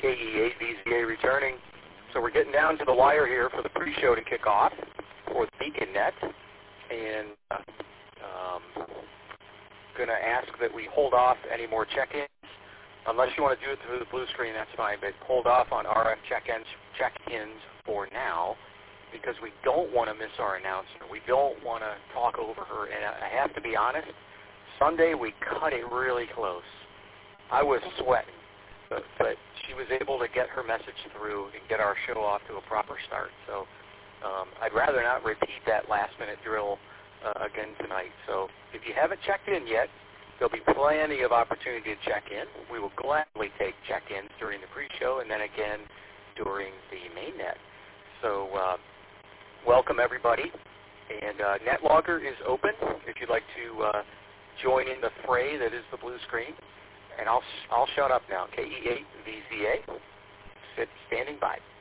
KE8VZA returning. So we're getting down to the wire here for the pre-show to kick off for the BeaconNet. And going to ask that we hold off any more check-ins. Unless you want to do it through the blue screen, that's fine, but hold off on RF check-ins for now because we don't want to miss our announcer. We don't want to talk over her. And I have to be honest, Sunday we cut it really close. I was sweating, but she was able to get her message through and get our show off to a proper start. So I'd rather not repeat that last-minute drill again tonight. So if you haven't checked in yet, there'll be plenty of opportunity to check in. We will gladly take check-ins during the pre-show and then again during the main net. So welcome, everybody. And NetLogger is open if you'd like to join in the fray that is the blue screen. And I'll shut up now. KE8VZA, standing by.